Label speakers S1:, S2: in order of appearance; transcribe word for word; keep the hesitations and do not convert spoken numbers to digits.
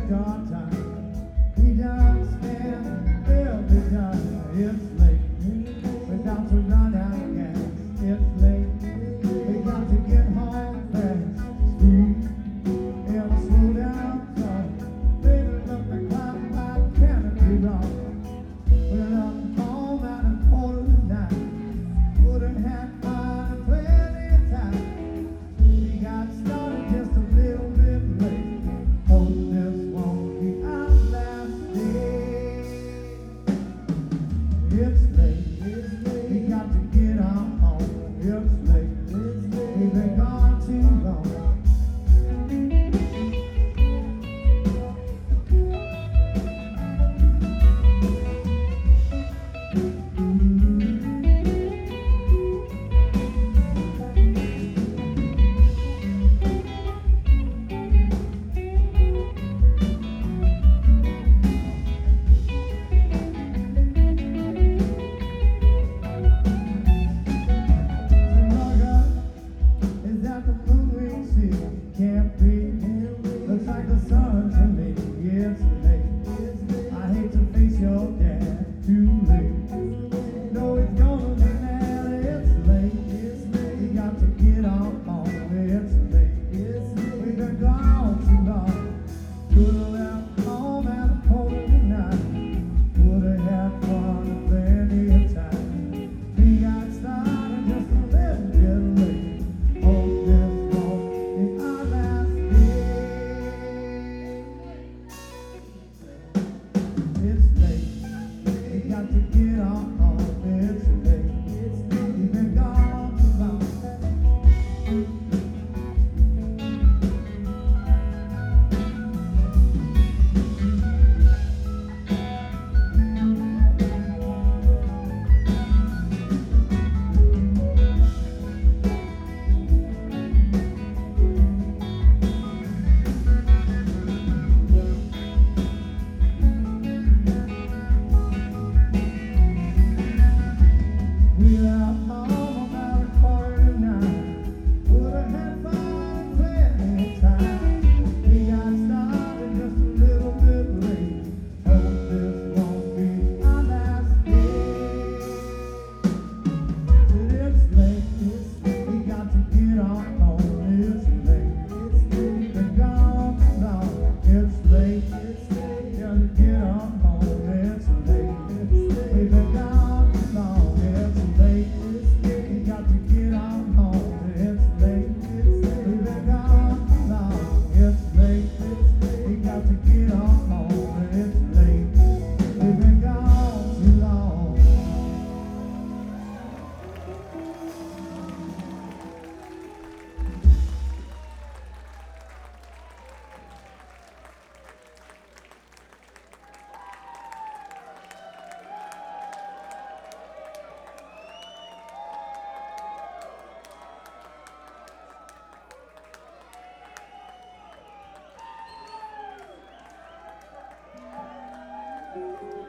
S1: start time. We just stand still because it's late. Without to run out of gas, it's late. We got to get home fast. Speed in a slow down zone. Baby, look the clock, I can't be wrong. We're up home at a quarter to nine. Would have had fun and plenty of time. We got started just a little bit late. Hope this won't be our last day. It's late. It's late. We got to get on home. It's late. It's late. We've been gone too long. Can't be, looks like the sun to me. It's late. I hate to face your dad. Too late. No, it's gonna be mad. It's late. It's late. You got to get on home. It's late. It's late. We've been gone too long. Could've left home at a quarter to nine. Would've had fun and plenty of time. We got started just a little bit late. Hope this won't be our last day. It's late. We got to get on home. It's late. It's late. We've been gone too long. We left home about a quarter to nine. Would've had fun and plenty of time. We got started just a little bit late. Hope this won't be our last day. But it's late. It's late. We got to get on home. It's late. It's late. Been gone too long. It's late. It's late. Got to get on home. It's late. It's late. We've been gone too long. It's late. It's late. We got to get on home. It's late. It's late. We've been gone too long. It's late. It's late. We got to get on home. It's late. We've been gone too long. Thank you.